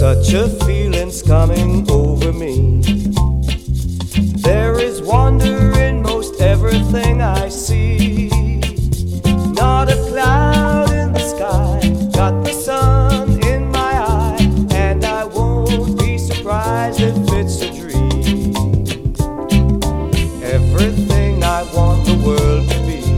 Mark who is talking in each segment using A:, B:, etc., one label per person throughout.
A: Such a feeling's coming over me. There is wonder in most everything I see. Not a cloud in the sky, got the sun in my eye, and I won't be surprised if it's a dream. Everything I want the world to be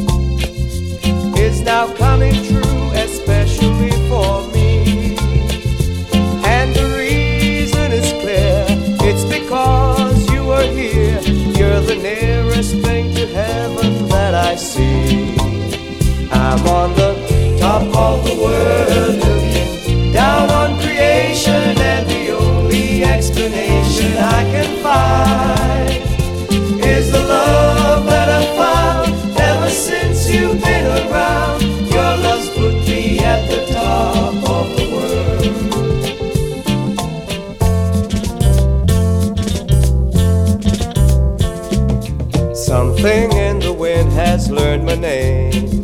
A: is now coming true, especially for me. And the reason is clear, it's because you are here. You're the nearest thing to heaven that I see. I'm on the top of the world, looking down on creation, and the only explanation I can find is the love that I've found ever since you've been around. Your love's put me at the top of the world. Something in the wind has learned my name.